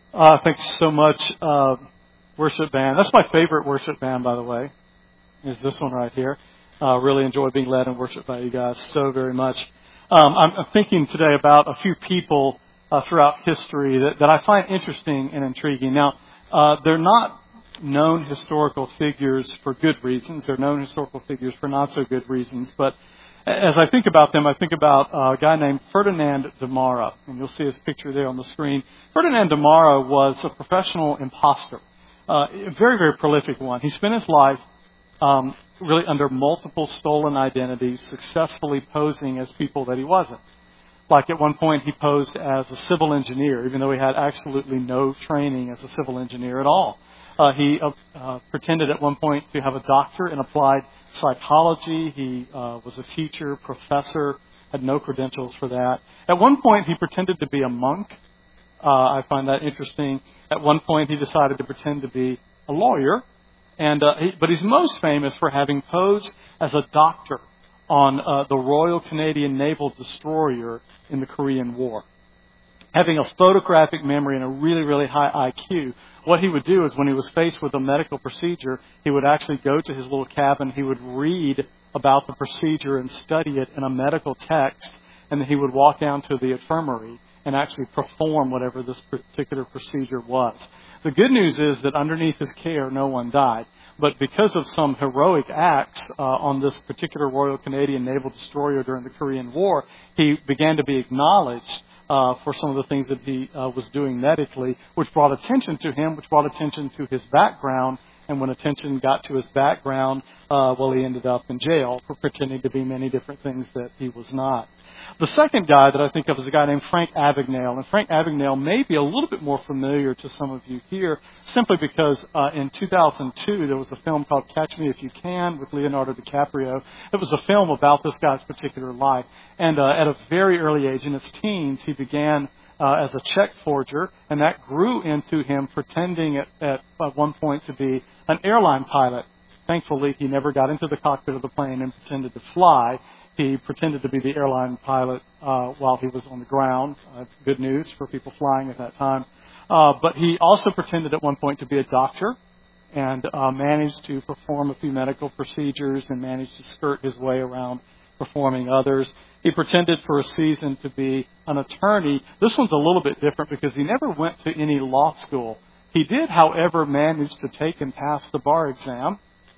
Thanks so much, worship band. That's my favorite worship band, by the way, is this one right here. Really enjoy being led in worship by you guys so very much. I'm thinking today about a few people throughout history that I find interesting and intriguing. Now, they're not known historical figures for good reasons. They're known historical figures for not so good reasons. But as I think about them, I think about a guy named Ferdinand de Mara, and you'll see his picture there on the screen. Ferdinand de Mara was a professional imposter, a very, very prolific one. He spent his life really under multiple stolen identities, successfully posing as people that he wasn't. Like at one point, he posed as a civil engineer, even though he had absolutely no training as a civil engineer at all. He pretended at one point to have a doctorate in applied psychology. He was a teacher, professor, had no credentials for that. At one point, he pretended to be a monk. I find that interesting. At one point, he decided to pretend to be a lawyer. But he's most famous for having posed as a doctor on the Royal Canadian Naval Destroyer in the Korean War. Having a photographic memory and a really, really high IQ, what he would do is when he was faced with a medical procedure, he would actually go to his little cabin, he would read about the procedure and study it in a medical text, and then he would walk down to the infirmary and actually perform whatever this particular procedure was. The good news is that underneath his care, no one died. But because of some heroic acts on this particular Royal Canadian Naval Destroyer during the Korean War, he began to be acknowledged for some of the things that he was doing medically, which brought attention to him, which brought attention to his background. And when attention got to his background, he ended up in jail for pretending to be many different things that he was not. The second guy that I think of is a guy named Frank Abagnale. And Frank Abagnale may be a little bit more familiar to some of you here simply because in 2002 there was a film called Catch Me If You Can with Leonardo DiCaprio. It was a film about this guy's particular life. And at a very early age, in his teens, he began as a check forger, and that grew into him pretending at one point to be an airline pilot. Thankfully, he never got into the cockpit of the plane and pretended to fly. He pretended to be the airline pilot while he was on the ground. Good news for people flying at that time. But he also pretended at one point to be a doctor and managed to perform a few medical procedures and managed to skirt his way around performing others. He pretended for a season to be an attorney. This one's a little bit different because he never went to any law school. He did, however, manage to take and pass the bar exam.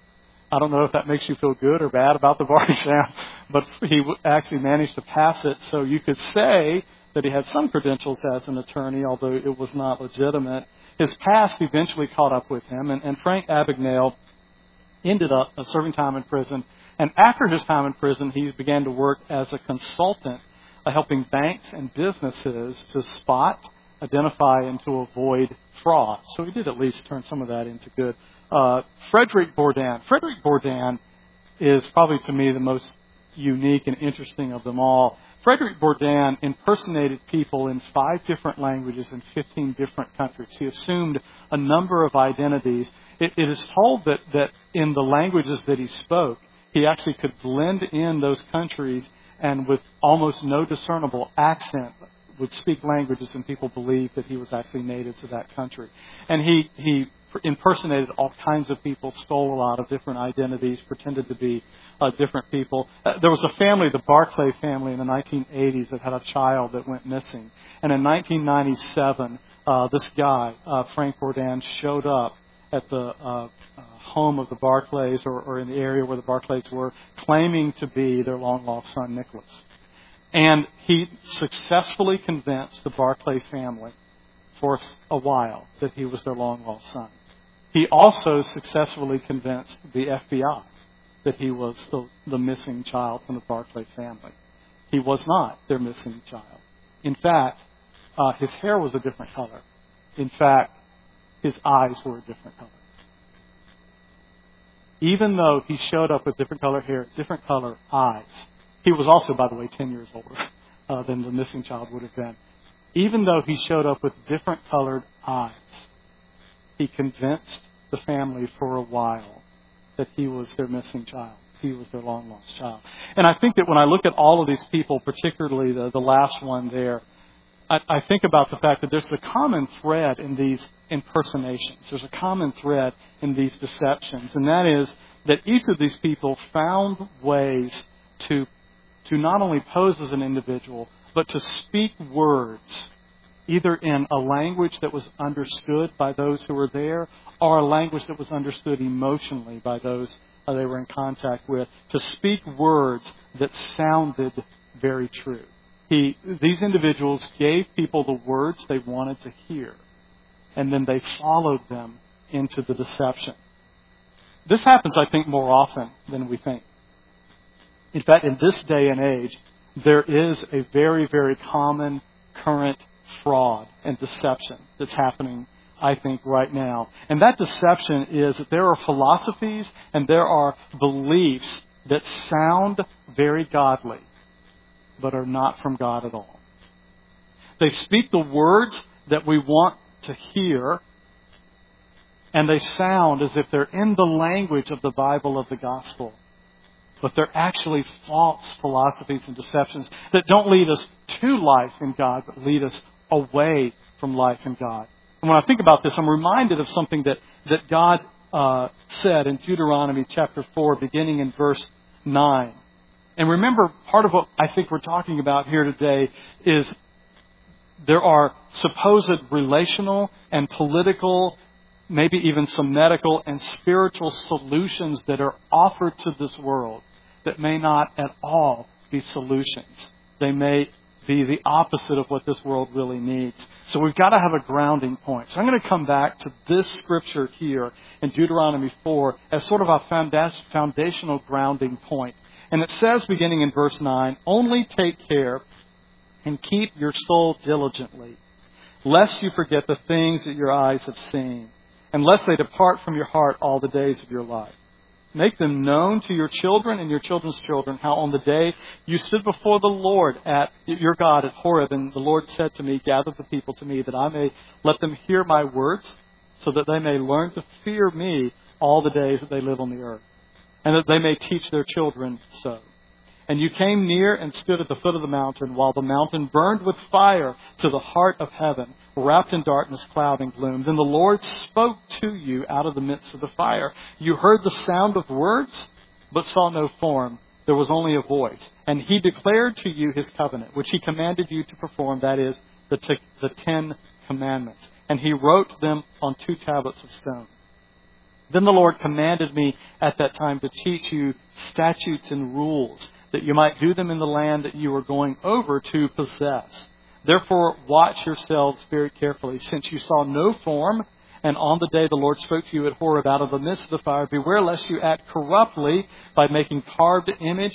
I don't know if that makes you feel good or bad about the bar exam, but he actually managed to pass it. So you could say that he had some credentials as an attorney, although it was not legitimate. His past eventually caught up with him, and Frank Abagnale ended up serving time in prison. And after his time in prison, he began to work as a consultant, helping banks and businesses to spot, identify, and to avoid fraud. So he did at least turn some of that into good. Frederick Bourdin. Frederick Bourdin is probably, to me, the most unique and interesting of them all. Frederick Bourdin impersonated people in 5 different languages in 15 different countries. He assumed a number of identities. It is told that in the languages that he spoke, he actually could blend in those countries and with almost no discernible accent would speak languages and people believed that he was actually native to that country. And he impersonated all kinds of people, stole a lot of different identities, pretended to be different people. There was a family, the Barclay family in the 1980s that had a child that went missing. And in 1997, this guy, Frank Bourdin, showed up at the home of the Barclays or in the area where the Barclays were, claiming to be their long-lost son, Nicholas. And he successfully convinced the Barclay family for a while that he was their long-lost son. He also successfully convinced the FBI that he was the missing child from the Barclay family. He was not their missing child. In fact, his hair was a different color. In fact, his eyes were a different color. Even though he showed up with different color hair, different color eyes. He was also, by the way, 10 years older than the missing child would have been. Even though he showed up with different colored eyes, he convinced the family for a while that he was their missing child. He was their long-lost child. And I think that when I look at all of these people, particularly the last one there, I think about the fact that there's a common thread in these impersonations. There's a common thread in these deceptions, and that is that each of these people found ways to not only pose as an individual, but to speak words, either in a language that was understood by those who were there, or a language that was understood emotionally by those they were in contact with, to speak words that sounded very true. These individuals gave people the words they wanted to hear, and then they followed them into the deception. This happens, I think, more often than we think. In fact, in this day and age, there is a very, very common current fraud and deception that's happening, I think, right now. And that deception is that there are philosophies and there are beliefs that sound very godly, but are not from God at all. They speak the words that we want to hear, and they sound as if they're in the language of the Bible of the gospel. But they're actually false philosophies and deceptions that don't lead us to life in God, but lead us away from life in God. And when I think about this, I'm reminded of something that God said in Deuteronomy chapter 4, beginning in verse 9. And remember, part of what I think we're talking about here today is there are supposed relational and political, maybe even some medical and spiritual solutions that are offered to this world that may not at all be solutions. They may be the opposite of what this world really needs. So we've got to have a grounding point. So I'm going to come back to this scripture here in Deuteronomy 4 as sort of a foundational grounding point. And it says, beginning in verse 9, "Only take care and keep your soul diligently, lest you forget the things that your eyes have seen, and lest they depart from your heart all the days of your life. Make them known to your children and your children's children, how on the day you stood before the Lord at your God at Horeb, and the Lord said to me, gather the people to me, that I may let them hear my words, so that they may learn to fear me all the days that they live on the earth, and that they may teach their children so. And you came near and stood at the foot of the mountain, while the mountain burned with fire to the heart of heaven, wrapped in darkness, cloud, and gloom. Then the Lord spoke to you out of the midst of the fire. You heard the sound of words, but saw no form. There was only a voice. And He declared to you His covenant, which He commanded you to perform, that is, the 10 Commandments. And He wrote them on 2 tablets of stone. Then the Lord commanded me at that time to teach you statutes and rules, that you might do them in the land that you are going over to possess. Therefore, watch yourselves very carefully, since you saw no form, and on the day the Lord spoke to you at Horeb out of the midst of the fire, beware lest you act corruptly by making carved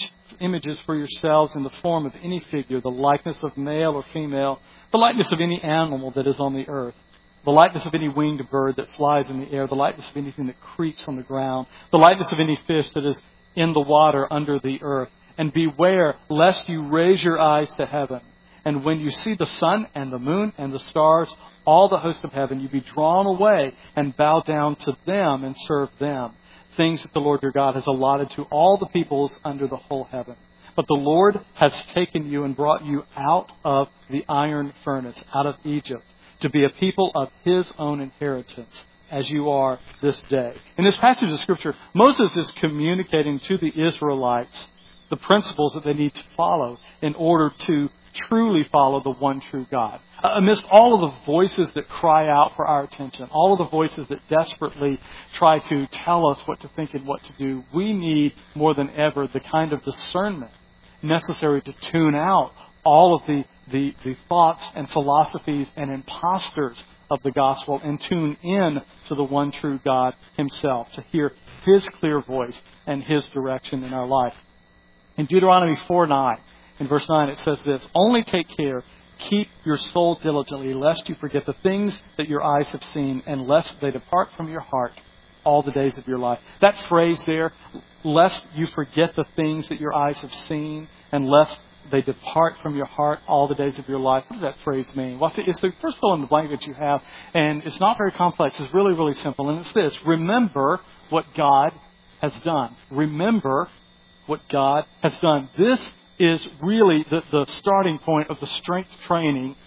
images for yourselves in the form of any figure, the likeness of male or female, the likeness of any animal that is on the earth, the likeness of any winged bird that flies in the air, the likeness of anything that creeps on the ground, the likeness of any fish that is in the water under the earth. And beware lest you raise your eyes to heaven, and when you see the sun and the moon and the stars, all the host of heaven, you be drawn away and bow down to them and serve them, things that the Lord your God has allotted to all the peoples under the whole heaven. But the Lord has taken you and brought you out of the iron furnace, out of Egypt, to be a people of His own inheritance, as you are this day." In this passage of Scripture, Moses is communicating to the Israelites the principles that they need to follow in order to truly follow the one true God. Amidst all of the voices that cry out for our attention, all of the voices that desperately try to tell us what to think and what to do, we need more than ever the kind of discernment necessary to tune out all of the thoughts and philosophies and imposters of the gospel and tune in to the one true God Himself, to hear His clear voice and His direction in our life. In Deuteronomy 4:9, in verse 9, it says this, "Only take care, keep your soul diligently, lest you forget the things that your eyes have seen, and lest they depart from your heart all the days of your life." That phrase there, lest you forget the things that your eyes have seen, and lest they depart from your heart all the days of your life. What does that phrase mean? Well, it's the first fill in the blank that you have, and it's not very complex. It's really, really simple, and it's this: remember what God has done. Remember what God has done. This is really the starting point of the strength training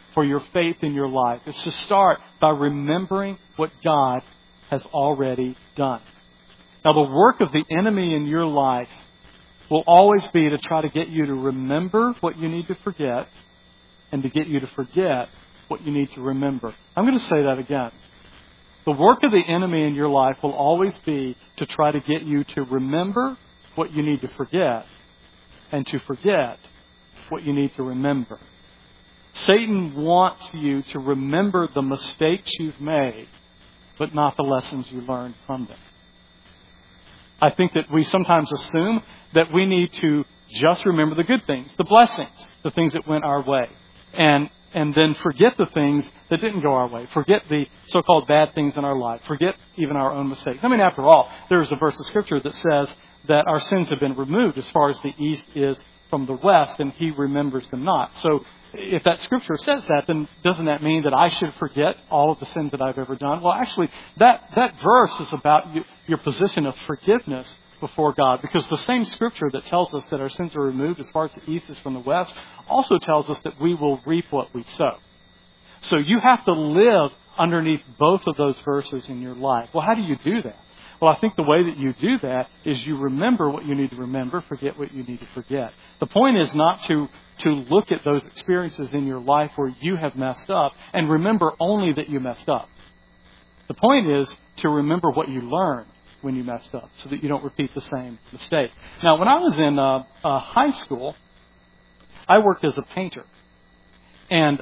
for your faith in your life is to start by remembering what God has already done. Now, the work of the enemy in your life will always be to try to get you to remember what you need to forget and to get you to forget what you need to remember. I'm going to say that again. The work of the enemy in your life will always be to try to get you to remember what you need to forget and to forget what you need to remember. Satan wants you to remember the mistakes you've made, but not the lessons you learned from them. I think that we sometimes assume that we need to just remember the good things, the blessings, the things that went our way, and then forget the things that didn't go our way. Forget the so-called bad things in our life. Forget even our own mistakes. I mean, after all, there is a verse of Scripture that says that our sins have been removed as far as the east is from the west, and He remembers them not. So if that Scripture says that, then doesn't that mean that I should forget all of the sins that I've ever done? Well, actually, that verse is about your position of forgiveness before God, because the same Scripture that tells us that our sins are removed as far as the east is from the west also tells us that we will reap what we sow. So you have to live underneath both of those verses in your life. Well, how do you do that? Well, I think the way that you do that is you remember what you need to remember, forget what you need to forget. The point is not to look at those experiences in your life where you have messed up and remember only that you messed up. The point is to remember what you learned when you messed up so that you don't repeat the same mistake. Now, when I was in high school, I worked as a painter. And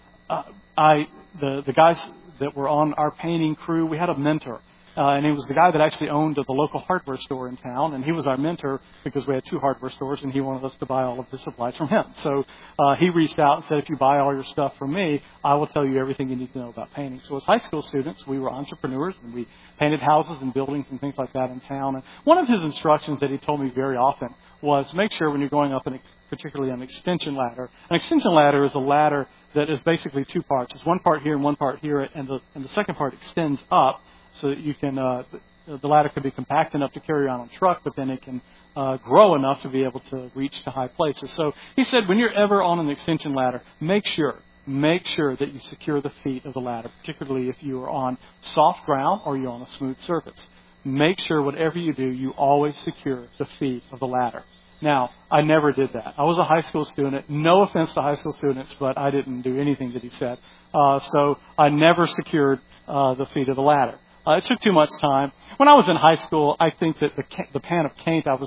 the guys that were on our painting crew, we had a mentor. And he was the guy that actually owned the local hardware store in town. And he was our mentor because we had 2 hardware stores, and he wanted us to buy all of the supplies from him. So he reached out and said, if you buy all your stuff from me, I will tell you everything you need to know about painting. So as high school students, we were entrepreneurs, and we painted houses and buildings and things like that in town. And one of his instructions that he told me very often was make sure when you're going up, particularly an extension ladder. An extension ladder is a ladder that is basically 2 parts. It's 1 part here and 1 part here, and the second part extends up, so that you can, the ladder can be compact enough to carry around on a truck, but then it can grow enough to be able to reach to high places. So he said, when you're ever on an extension ladder, make sure that you secure the feet of the ladder, particularly if you are on soft ground or you're on a smooth surface. Make sure whatever you do, you always secure the feet of the ladder. Now, I never did that. I was a high school student. No offense to high school students, but I didn't do anything that he said. So I never secured the feet of the ladder. It took too much time. When I was in high school, I think that the can of paint that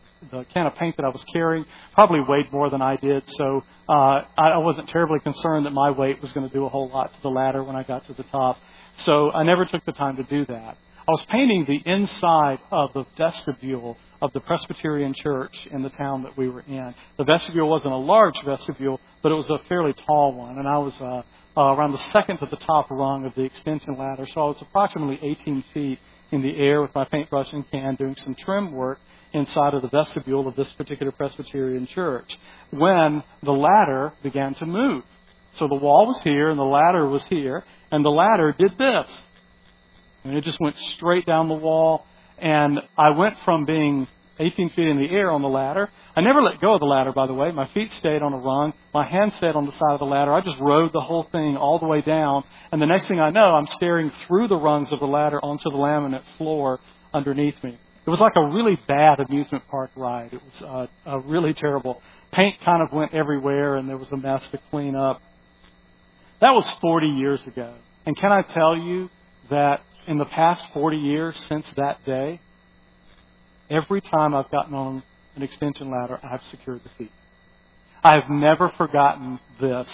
I was carrying probably weighed more than I did. So I wasn't terribly concerned that my weight was going to do a whole lot to the ladder when I got to the top. So I never took the time to do that. I was painting the inside of the vestibule of the Presbyterian church in the town that we were in. The vestibule wasn't a large vestibule, but it was a fairly tall one, and I was around the second to the top rung of the extension ladder. So I was approximately 18 feet in the air with my paintbrush and can doing some trim work inside of the vestibule of this particular Presbyterian church when the ladder began to move. So the wall was here and the ladder was here, and the ladder did this. And it just went straight down the wall, and I went from being 18 feet in the air on the ladder. I never let go of the ladder, by the way. My feet stayed on a rung. My hands stayed on the side of the ladder. I just rode the whole thing all the way down. And the next thing I know, I'm staring through the rungs of the ladder onto the laminate floor underneath me. It was like a really bad amusement park ride. It was really terrible. Paint kind of went everywhere, and there was a mess to clean up. That was 40 years ago. And can I tell you that in the past 40 years since that day, every time I've gotten on an extension ladder, I've secured the feet. I have never forgotten this.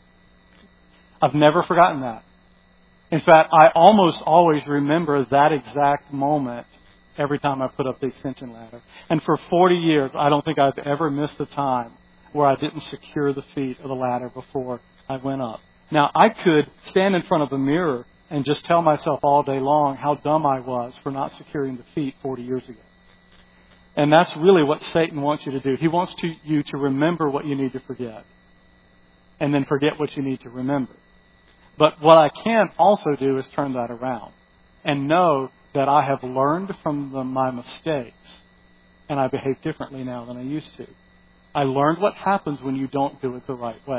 I've never forgotten that. In fact, I almost always remember that exact moment every time I put up the extension ladder. And for 40 years, I don't think I've ever missed a time where I didn't secure the feet of the ladder before I went up. Now, I could stand in front of a mirror and just tell myself all day long how dumb I was for not securing the feet 40 years ago. And that's really what Satan wants you to do. He wants you to remember what you need to forget, and then forget what you need to remember. But what I can also do is turn that around and know that I have learned from my mistakes, and I behave differently now than I used to. I learned what happens when you don't do it the right way.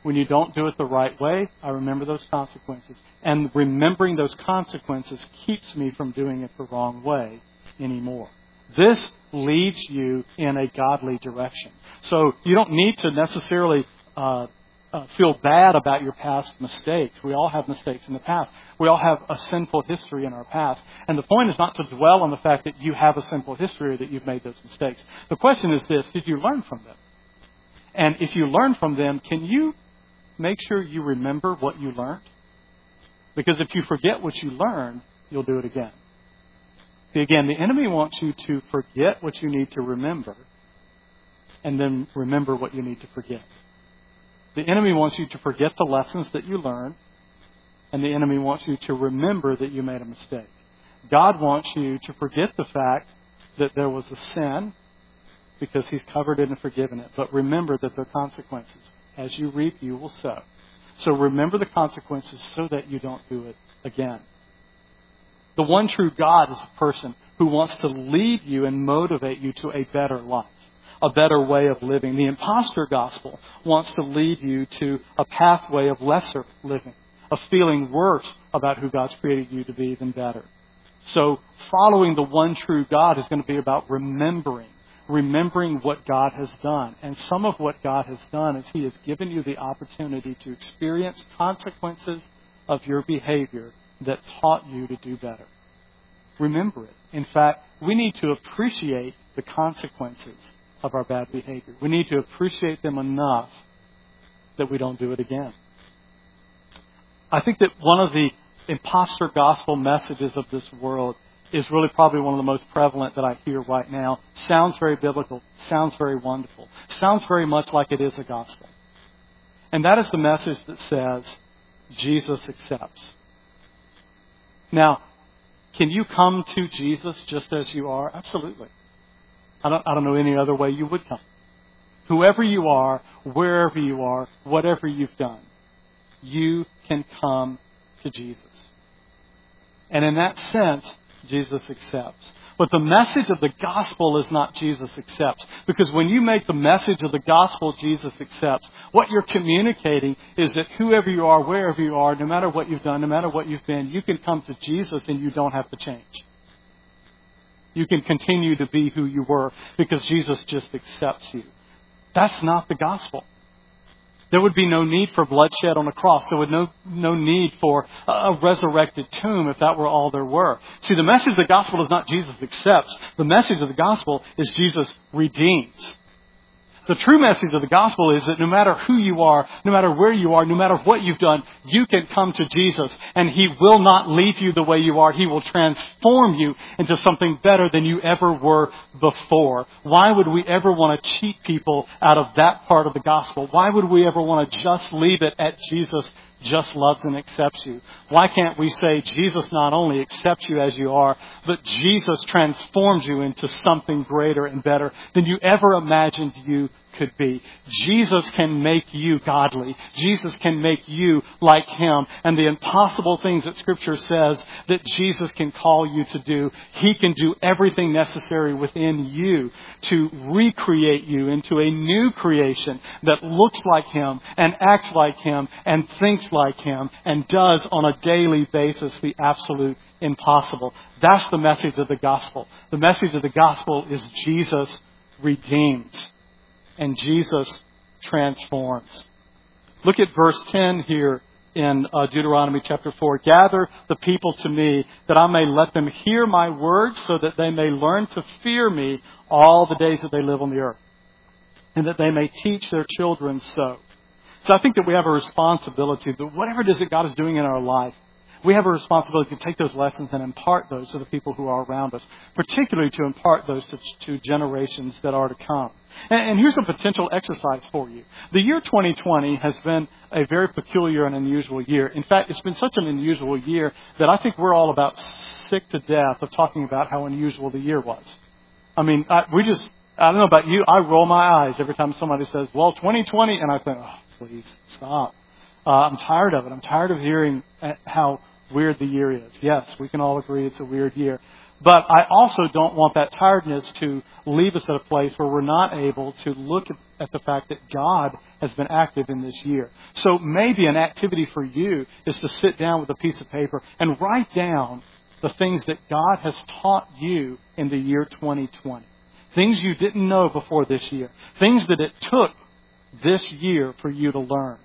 When you don't do it the right way, I remember those consequences. And remembering those consequences keeps me from doing it the wrong way anymore. This leads you in a godly direction. So you don't need to necessarily feel bad about your past mistakes. We all have mistakes in the past. We all have a sinful history in our past. And the point is not to dwell on the fact that you have a sinful history or that you've made those mistakes. The question is this: did you learn from them? And if you learn from them, can you make sure you remember what you learned? Because if you forget what you learned, you'll do it again. See, again, the enemy wants you to forget what you need to remember and then remember what you need to forget. The enemy wants you to forget the lessons that you learned, and the enemy wants you to remember that you made a mistake. God wants you to forget the fact that there was a sin because He's covered it and forgiven it. But remember that there are consequences. As you reap, you will sow. So remember the consequences so that you don't do it again. The one true God is a person who wants to lead you and motivate you to a better life, a better way of living. The imposter gospel wants to lead you to a pathway of lesser living, of feeling worse about who God's created you to be than better. So following the one true God is going to be about remembering what God has done. And some of what God has done is He has given you the opportunity to experience consequences of your behavior that taught you to do better. Remember it. In fact, we need to appreciate the consequences of our bad behavior. We need to appreciate them enough that we don't do it again. I think that one of the imposter gospel messages of this world is really probably one of the most prevalent that I hear right now. Sounds very biblical. Sounds very wonderful. Sounds very much like it is a gospel. And that is the message that says, Jesus accepts. Now, can you come to Jesus just as you are? Absolutely. I don't know any other way you would come. Whoever you are, wherever you are, whatever you've done, you can come to Jesus. And in that sense, Jesus accepts. But the message of the gospel is not Jesus accepts. Because when you make the message of the gospel Jesus accepts, what you're communicating is that whoever you are, wherever you are, no matter what you've done, no matter what you've been, you can come to Jesus and you don't have to change. You can continue to be who you were because Jesus just accepts you. That's not the gospel. There would be no need for bloodshed on a cross. There would no need for a resurrected tomb if that were all there were. See, the message of the gospel is not Jesus accepts. The message of the gospel is Jesus redeems. The true message of the gospel is that no matter who you are, no matter where you are, no matter what you've done, you can come to Jesus and He will not leave you the way you are. He will transform you into something better than you ever were before. Why would we ever want to cheat people out of that part of the gospel? Why would we ever want to just leave it at Jesus just loves and accepts you? Why can't we say Jesus not only accepts you as you are, but Jesus transforms you into something greater and better than you ever imagined you could be? Jesus can make you godly. Jesus can make you like Him. And the impossible things that Scripture says that Jesus can call you to do, He can do everything necessary within you to recreate you into a new creation that looks like Him and acts like Him and thinks like Him and does on a daily basis the absolute impossible. That's the message of the gospel. The message of the gospel is Jesus redeems. And Jesus transforms. Look at verse 10 here in Deuteronomy chapter 4. Gather the people to me that I may let them hear my words so that they may learn to fear me all the days that they live on the earth. And that they may teach their children so. So I think that we have a responsibility that whatever it is that God is doing in our life, we have a responsibility to take those lessons and impart those to the people who are around us, particularly to impart those to generations that are to come. And here's a potential exercise for you. The year 2020 has been a very peculiar and unusual year. In fact, it's been such an unusual year that I think we're all about sick to death of talking about how unusual the year was. I mean, I don't know about you, I roll my eyes every time somebody says, well, 2020, and I think, oh, please, stop. I'm tired of it. I'm tired of hearing how weird the year is. Yes, we can all agree it's a weird year. But I also don't want that tiredness to leave us at a place where we're not able to look at the fact that God has been active in this year. So maybe an activity for you is to sit down with a piece of paper and write down the things that God has taught you in the year 2020. Things you didn't know before this year. Things that it took this year for you to learn.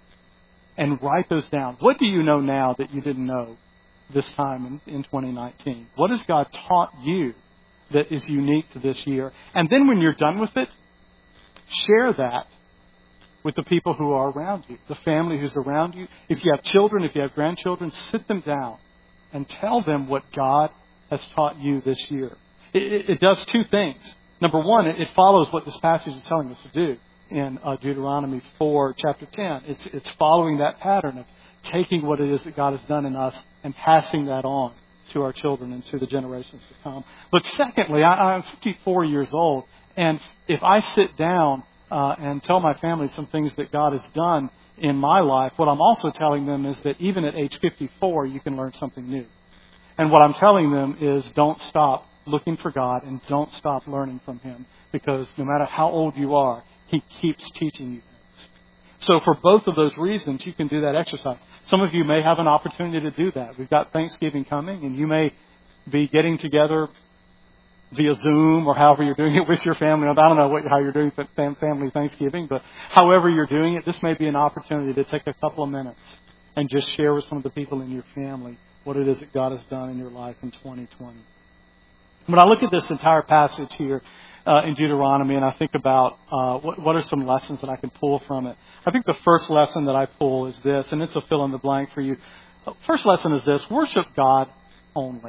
And write those down. What do you know now that you didn't know this time in 2019? What has God taught you that is unique to this year? And then when you're done with it, share that with the people who are around you, the family who's around you. If you have children, if you have grandchildren, sit them down and tell them what God has taught you this year. It does two things. Number one, it follows what this passage is telling us to do in Deuteronomy 4, chapter 10. It's following that pattern of taking what it is that God has done in us and passing that on to our children and to the generations to come. But secondly, I'm 54 years old, and if I sit down and tell my family some things that God has done in my life, what I'm also telling them is that even at age 54, you can learn something new. And what I'm telling them is don't stop looking for God and don't stop learning from Him, because no matter how old you are, He keeps teaching you things. So for both of those reasons, you can do that exercise. Some of you may have an opportunity to do that. We've got Thanksgiving coming, and you may be getting together via Zoom or however you're doing it with your family. I don't know how you're doing family Thanksgiving, but however you're doing it, this may be an opportunity to take a couple of minutes and just share with some of the people in your family what it is that God has done in your life in 2020. When I look at this entire passage here in Deuteronomy and I think about what are some lessons that I can pull from it, I think the first lesson that I pull is this, and it's a fill in the blank for you. First lesson is this: worship God only.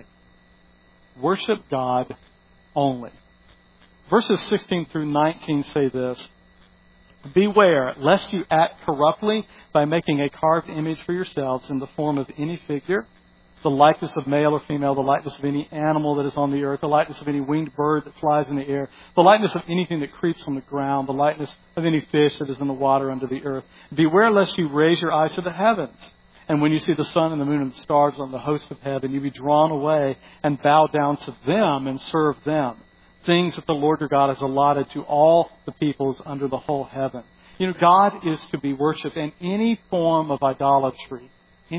Worship God only. Verses 16 through 19 say this: beware lest you act corruptly by making a carved image for yourselves in the form of any figure, the likeness of male or female, the likeness of any animal that is on the earth, the likeness of any winged bird that flies in the air, the likeness of anything that creeps on the ground, the likeness of any fish that is in the water under the earth. Beware lest you raise your eyes to the heavens, and when you see the sun and the moon and the stars on the host of heaven, you be drawn away and bow down to them and serve them, things that the Lord your God has allotted to all the peoples under the whole heaven. You know, God is to be worshipped, and any form of idolatry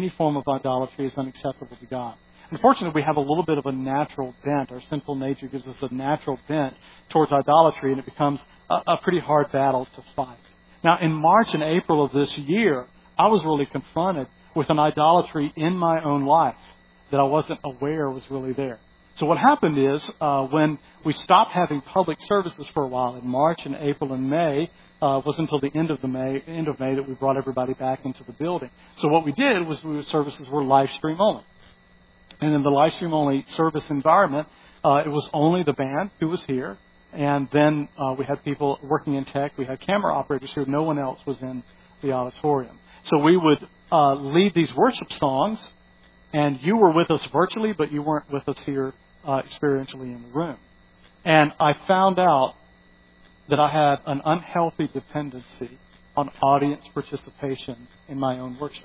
is unacceptable to God. Unfortunately, we have a little bit of a natural bent. Our sinful nature gives us a natural bent towards idolatry, and it becomes a pretty hard battle to fight. Now, in March and April of this year, I was really confronted with an idolatry in my own life that I wasn't aware was really there. So what happened is when we stopped having public services for a while in March and April and May, was until the end of May that we brought everybody back into the building. So what we did was services were live stream only. And in the live stream only service environment, it was only the band who was here. And then we had people working in tech. We had camera operators here. No one else was in the auditorium. So we would lead these worship songs, and you were with us virtually, but you weren't with us here experientially in the room. And I found out that I had an unhealthy dependency on audience participation in my own worship.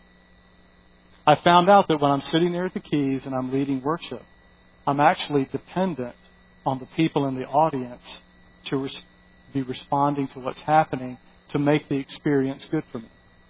I found out that when I'm sitting there at the keys and I'm leading worship, I'm actually dependent on the people in the audience to be responding to what's happening to make the experience good for me.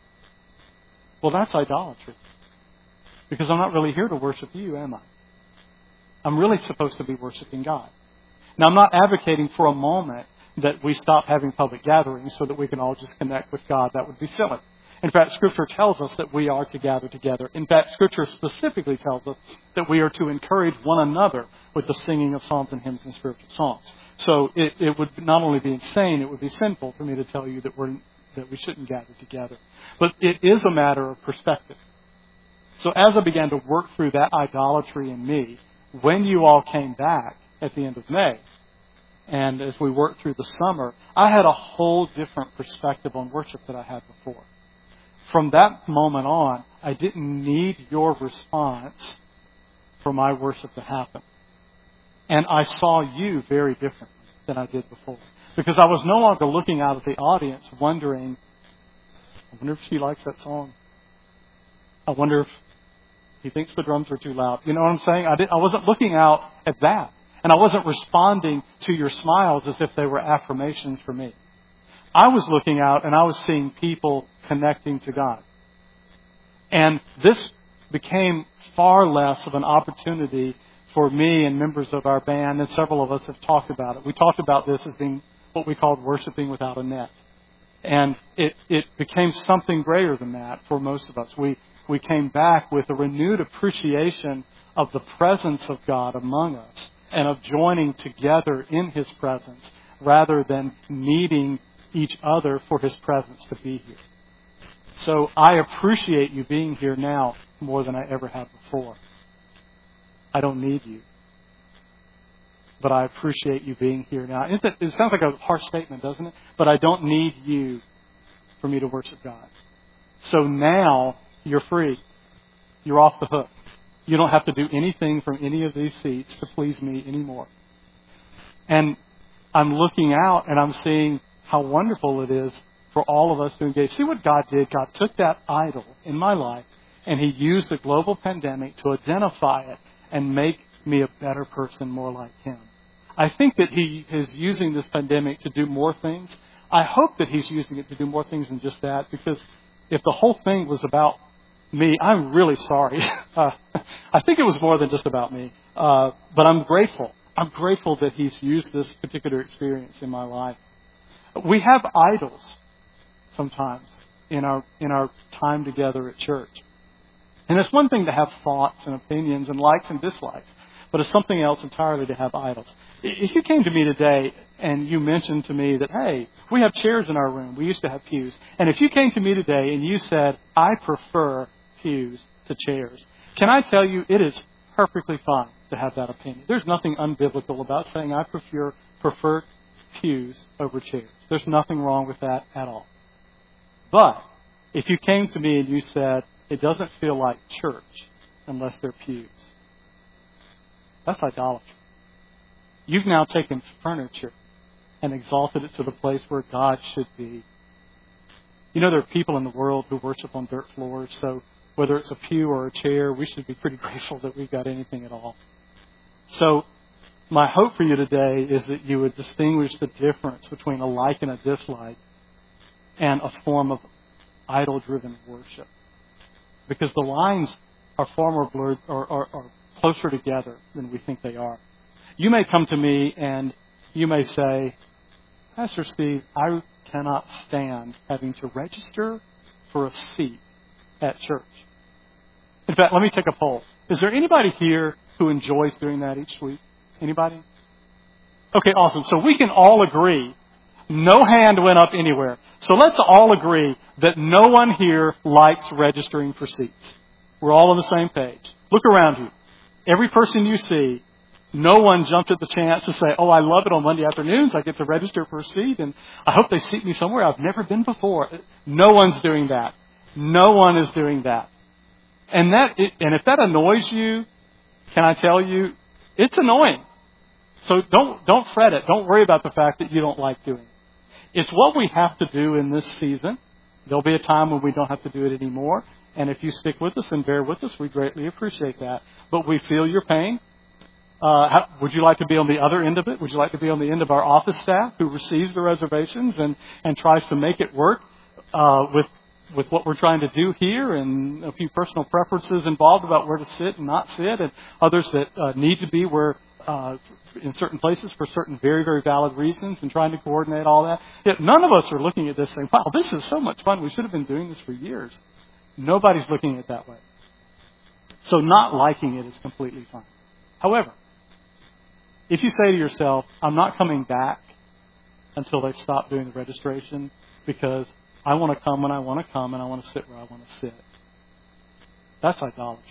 Well, that's idolatry. Because I'm not really here to worship you, am I? I'm really supposed to be worshiping God. Now, I'm not advocating for a moment that we stop having public gatherings so that we can all just connect with God. That would be silly. In fact, Scripture tells us that we are to gather together. In fact, Scripture specifically tells us that we are to encourage one another with the singing of psalms and hymns and spiritual songs. So it would not only be insane, it would be sinful for me to tell you that we shouldn't gather together. But it is a matter of perspective. So as I began to work through that idolatry in me, when you all came back at the end of May, and as we worked through the summer, I had a whole different perspective on worship that I had before. From that moment on, I didn't need your response for my worship to happen. And I saw you very differently than I did before. Because I was no longer looking out at the audience wondering, I wonder if she likes that song. I wonder if he thinks the drums are too loud. You know what I'm saying? I wasn't looking out at that. And I wasn't responding to your smiles as if they were affirmations for me. I was looking out and I was seeing people connecting to God. And this became far less of an opportunity for me and members of our band, and several of us have talked about it. We talked about this as being what we called worshiping without a net. And it became something greater than that for most of us. We came back with a renewed appreciation of the presence of God among us and of joining together in His presence rather than needing each other for His presence to be here. So I appreciate you being here now more than I ever have before. I don't need you. But I appreciate you being here now. It sounds like a harsh statement, doesn't it? But I don't need you for me to worship God. So now you're free. You're off the hook. You don't have to do anything from any of these seats to please me anymore. And I'm looking out and I'm seeing how wonderful it is for all of us to engage. See what God did? God took that idol in my life and He used the global pandemic to identify it and make me a better person, more like Him. I think that He is using this pandemic to do more things. I hope that He's using it to do more things than just that, because if the whole thing was about me, I'm really sorry. I think it was more than just about me. But I'm grateful. I'm grateful that He's used this particular experience in my life. We have idols sometimes in our time together at church. And it's one thing to have thoughts and opinions and likes and dislikes, but it's something else entirely to have idols. If you came to me today and you mentioned to me that, hey, we have chairs in our room, we used to have pews, and if you came to me today and you said, I prefer pews to chairs, can I tell you it is perfectly fine to have that opinion. There's nothing unbiblical about saying I prefer pews over chairs. There's nothing wrong with that at all. But if you came to me and you said, it doesn't feel like church unless they're pews, that's idolatry. You've now taken furniture and exalted it to the place where God should be. You know, there are people in the world who worship on dirt floors, so whether it's a pew or a chair, we should be pretty grateful that we've got anything at all. So my hope for you today is that you would distinguish the difference between a like and a dislike and a form of idol-driven worship. Because the lines are far more blurred or closer together than we think they are. You may come to me and you may say, Pastor Steve, I cannot stand having to register for a seat at church. In fact, let me take a poll. Is there anybody here who enjoys doing that each week? Anybody? Okay, awesome. So we can all agree. No hand went up anywhere. So let's all agree that no one here likes registering for seats. We're all on the same page. Look around you. Every person you see, no one jumped at the chance to say, oh, I love it on Monday afternoons. I get to register for a seat, and I hope they seat me somewhere I've never been before. No one's doing that. No one is doing that. And if that annoys you, can I tell you, it's annoying. So don't fret it. Don't worry about the fact that you don't like doing it. It's what we have to do in this season. There'll be a time when we don't have to do it anymore. And if you stick with us and bear with us, we greatly appreciate that. But we feel your pain. Would you like to be on the other end of it? Would you like to be on the end of our office staff who receives the reservations and tries to make it work with what we're trying to do here, and a few personal preferences involved about where to sit and not sit, and others that need to be where in certain places for certain very, very valid reasons, and trying to coordinate all that. Yet none of us are looking at this saying, wow, this is so much fun. We should have been doing this for years. Nobody's looking at it that way. So not liking it is completely fine. However, if you say to yourself, I'm not coming back until they stop doing the registration because I want to come when I want to come and I want to sit where I want to sit, that's idolatry.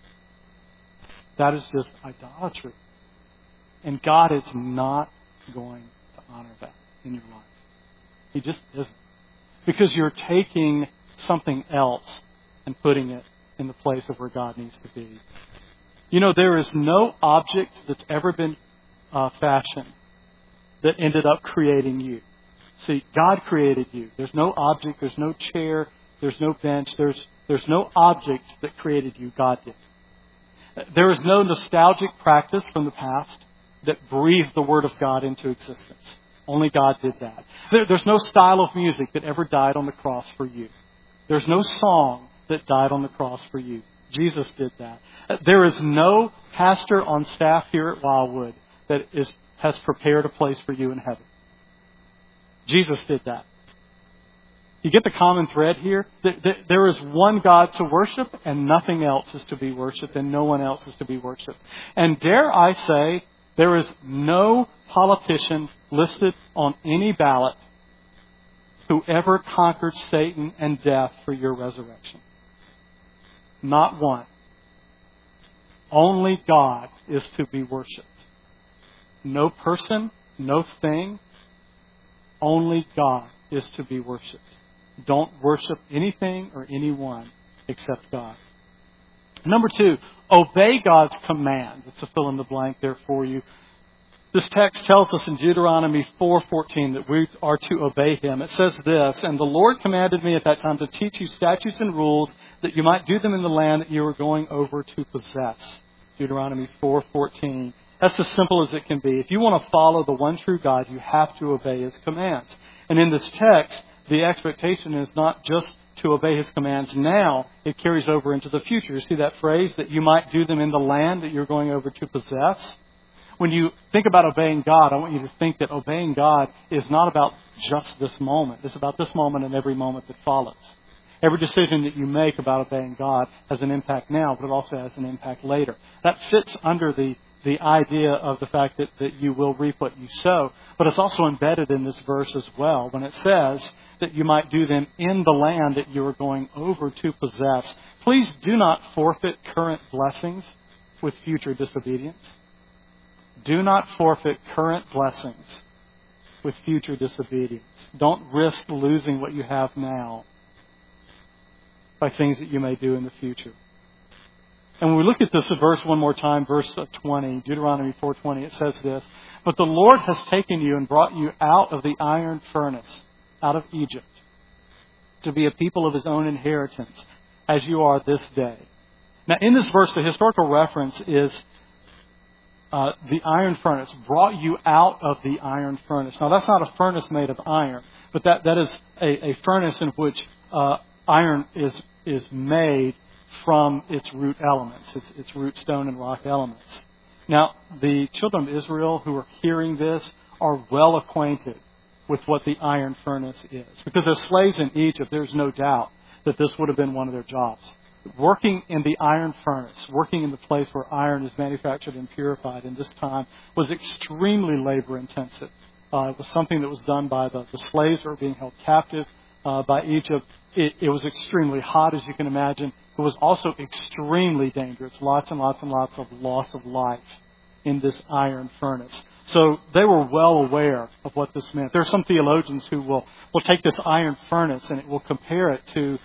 That is just idolatry. And God is not going to honor that in your life. He just isn't. Because you're taking something else and putting it in the place of where God needs to be. You know, there is no object that's ever been fashioned that ended up creating you. See, God created you. There's no object, there's no chair, there's no bench, there's no object that created you. God did. There is no nostalgic practice from the past that breathed the Word of God into existence. Only God did that. There's no style of music that ever died on the cross for you. There's no song that died on the cross for you. Jesus did that. There is no pastor on staff here at Wildwood that has prepared a place for you in heaven. Jesus did that. You get the common thread here? There is one God to worship, and nothing else is to be worshipped, and no one else is to be worshipped. And dare I say, there is no politician listed on any ballot who ever conquered Satan and death for your resurrection. Not one. Only God is to be worshipped. No person, no thing. Only God is to be worshipped. Don't worship anything or anyone except God. Number 2, obey God's command. It's a fill in the blank there for you. This text tells us in Deuteronomy 4:14 that we are to obey Him. It says this, "And the Lord commanded me at that time to teach you statutes and rules that you might do them in the land that you are going over to possess." Deuteronomy 4:14. That's as simple as it can be. If you want to follow the one true God, you have to obey His commands. And in this text, the expectation is not just to obey His commands now, it carries over into the future. You see that phrase, that you might do them in the land that you're going over to possess? When you think about obeying God, I want you to think that obeying God is not about just this moment. It's about this moment and every moment that follows. Every decision that you make about obeying God has an impact now, but it also has an impact later. That fits under the idea of the fact that you will reap what you sow. But it's also embedded in this verse as well when it says that you might do them in the land that you are going over to possess. Please do not forfeit current blessings with future disobedience. Do not forfeit current blessings with future disobedience. Don't risk losing what you have now by things that you may do in the future. And when we look at this verse one more time, verse 20, Deuteronomy 4:20, it says this, "But the Lord has taken you and brought you out of the iron furnace, out of Egypt, to be a people of His own inheritance, as you are this day." Now, in this verse, the historical reference is the iron furnace, brought you out of the iron furnace. Now, that's not a furnace made of iron, but that is a furnace in which iron is made from its root elements, its root stone and rock elements. Now, the children of Israel who are hearing this are well acquainted with what the iron furnace is. Because as slaves in Egypt, there's no doubt that this would have been one of their jobs. Working in the iron furnace, working in the place where iron is manufactured and purified in this time, was extremely labor intensive. It was something that was done by the slaves who were being held captive by Egypt. It was extremely hot, as you can imagine. It was also extremely dangerous. Lots and lots and lots of loss of life in this iron furnace. So they were well aware of what this meant. There are some theologians who will take this iron furnace and it will compare it to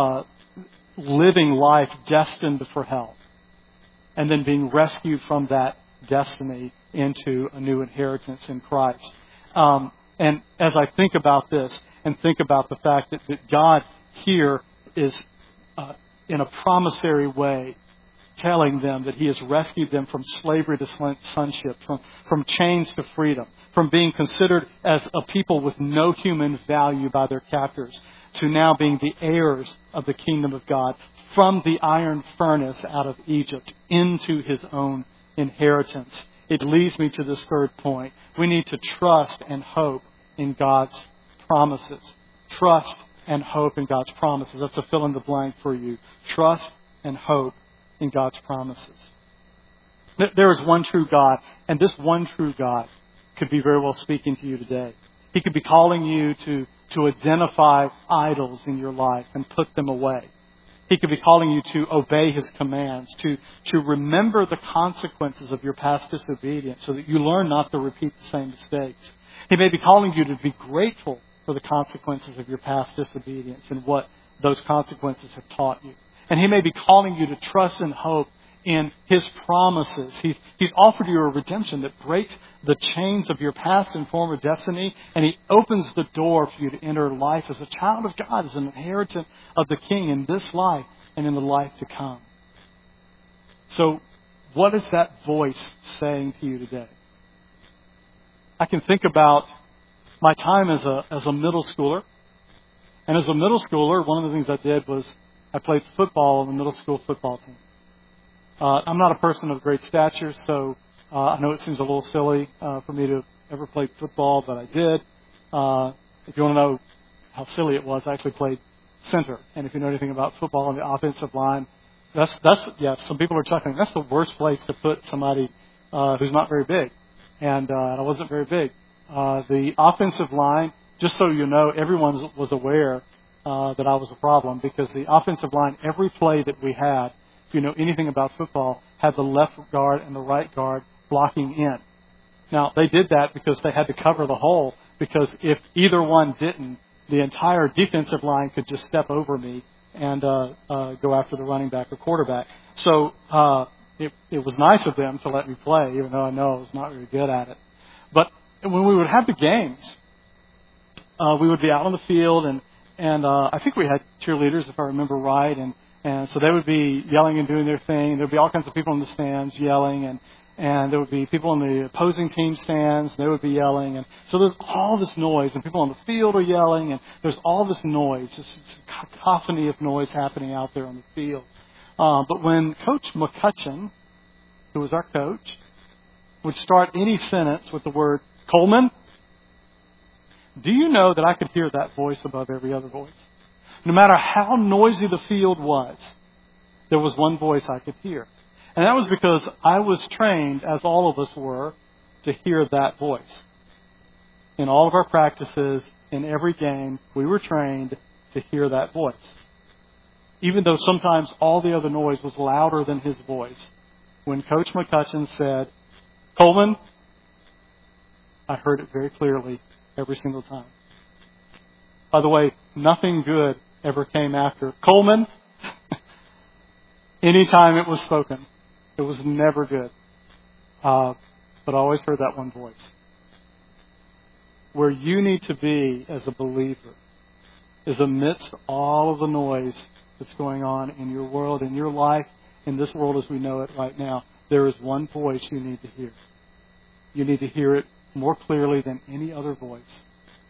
living life destined for hell, and then being rescued from that destiny into a new inheritance in Christ. And as I think about this and think about the fact that God here is in a promissory way telling them that He has rescued them from slavery to sonship, from chains to freedom, from being considered as a people with no human value by their captors, to now being the heirs of the kingdom of God, from the iron furnace out of Egypt into His own inheritance. It leads me to this third point. We need to trust and hope in God's promises. Trust and hope in God's promises. That's a fill in the blank for you. Trust and hope in God's promises. There is one true God, and this one true God could be very well speaking to you today. He could be calling you to identify idols in your life and put them away. He could be calling you to obey His commands, to remember the consequences of your past disobedience so that you learn not to repeat the same mistakes. He may be calling you to be grateful for the consequences of your past disobedience and what those consequences have taught you. And He may be calling you to trust and hope in His promises. He's offered you a redemption that breaks the chains of your past and former destiny, and He opens the door for you to enter life as a child of God, as an inheritant of the King in this life and in the life to come. So, what is that voice saying to you today? I can think about my time as a middle schooler. And as a middle schooler, one of the things I did was I played football on the middle school football team. I'm not a person of great stature, so I know it seems a little silly for me to ever play football, but I did. If you want to know how silly it was, I actually played center. And if you know anything about football on the offensive line, that's some people are chuckling. That's the worst place to put somebody who's not very big. And I wasn't very big. The offensive line, just so you know, everyone was aware that I was a problem, because the offensive line, every play that we had, if you know anything about football, had the left guard and the right guard blocking in. Now, they did that because they had to cover the hole, because if either one didn't, the entire defensive line could just step over me and go after the running back or quarterback. So it was nice of them to let me play, even though I know I was not very good at it. But when we would have the games, we would be out on the field, and I think we had cheerleaders, if I remember right, and so they would be yelling and doing their thing. There would be all kinds of people in the stands yelling, and there would be people in the opposing team stands, they would be yelling. And so there's all this noise, and people on the field are yelling, and there's all this noise, this cacophony of noise happening out there on the field. But when Coach McCutcheon, who was our coach, would start any sentence with the word, "Coleman," do you know that I could hear that voice above every other voice? No matter how noisy the field was, there was one voice I could hear. And that was because I was trained, as all of us were, to hear that voice. In all of our practices, in every game, we were trained to hear that voice. Even though sometimes all the other noise was louder than his voice. When Coach McCutcheon said, "Coleman," I heard it very clearly every single time. By the way, nothing good ever came after "Coleman." Anytime it was spoken, it was never good. But I always heard that one voice. Where you need to be as a believer is amidst all of the noise that's going on in your world, in your life, in this world as we know it right now. There is one voice you need to hear. You need to hear it more clearly than any other voice.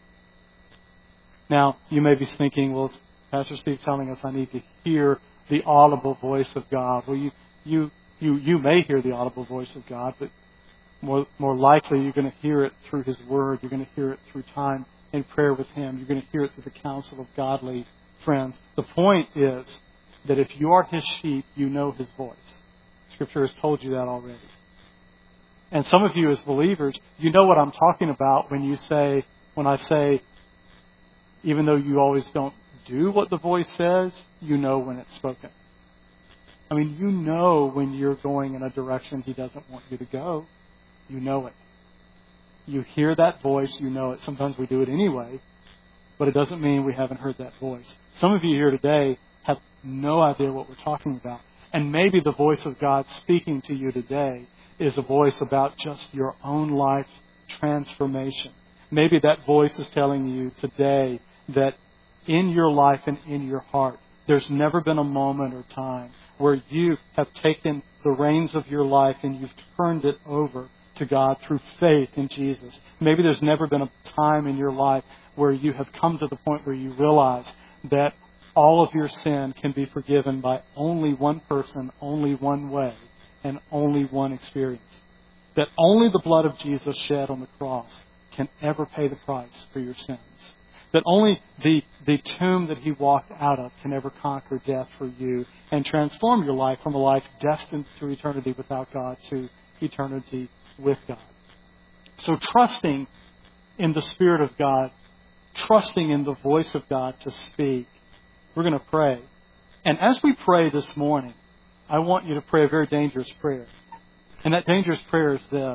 Now, you may be thinking, well, Pastor Steve's telling us I need to hear the audible voice of God. Well, you may hear the audible voice of God, but more likely you're going to hear it through His Word. You're going to hear it through time in prayer with Him. You're going to hear it through the counsel of godly friends. The point is that if you are His sheep, you know His voice. Scripture has told you that already. And some of you as believers, you know what I'm talking about when I say, even though you always don't do what the voice says, you know when it's spoken. I mean, you know when you're going in a direction He doesn't want you to go. You know it. You hear that voice, you know it. Sometimes we do it anyway, but it doesn't mean we haven't heard that voice. Some of you here today have no idea what we're talking about. And maybe the voice of God speaking to you today is a voice about just your own life transformation. Maybe that voice is telling you today that in your life and in your heart, there's never been a moment or time where you have taken the reins of your life and you've turned it over to God through faith in Jesus. Maybe there's never been a time in your life where you have come to the point where you realize that all of your sin can be forgiven by only one person, only one way, and only one experience. That only the blood of Jesus shed on the cross can ever pay the price for your sins. That only the tomb that He walked out of can ever conquer death for you and transform your life from a life destined to eternity without God to eternity with God. So trusting in the Spirit of God, trusting in the voice of God to speak, we're going to pray. And as we pray this morning, I want you to pray a very dangerous prayer. And that dangerous prayer is this.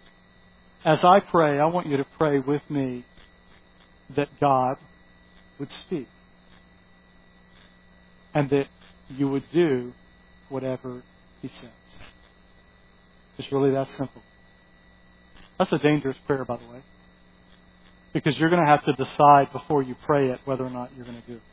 As I pray, I want you to pray with me that God would speak. And that you would do whatever He says. It's really that simple. That's a dangerous prayer, by the way. Because you're going to have to decide before you pray it whether or not you're going to do it.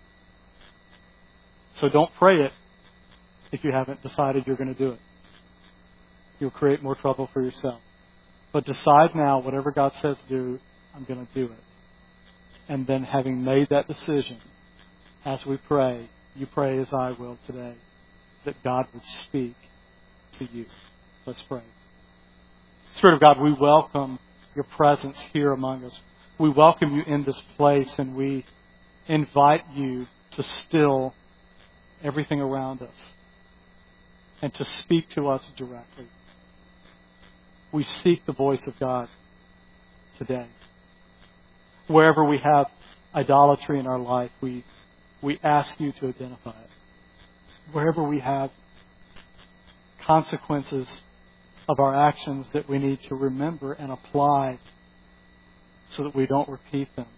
So don't pray it if you haven't decided you're going to do it. You'll create more trouble for yourself. But decide now, whatever God says to do, I'm going to do it. And then having made that decision, as we pray, you pray as I will today, that God would speak to you. Let's pray. Spirit of God, we welcome your presence here among us. We welcome you in this place, and we invite you to still everything around us and to speak to us directly. We seek the voice of God today. Wherever we have idolatry in our life, we ask you to identify it. Wherever we have consequences of our actions that we need to remember and apply so that we don't repeat them,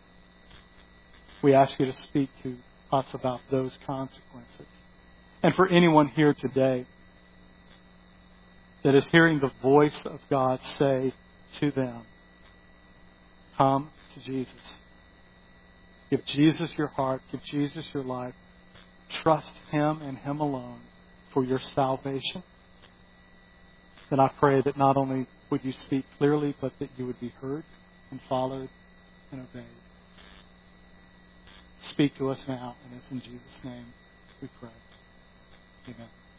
we ask you to speak to us about those consequences. And for anyone here today that is hearing the voice of God say to them, come to Jesus. Give Jesus your heart. Give Jesus your life. Trust Him and Him alone for your salvation. Then I pray that not only would you speak clearly, but that you would be heard and followed and obeyed. Speak to us now, and it's in Jesus' name we pray. Amen.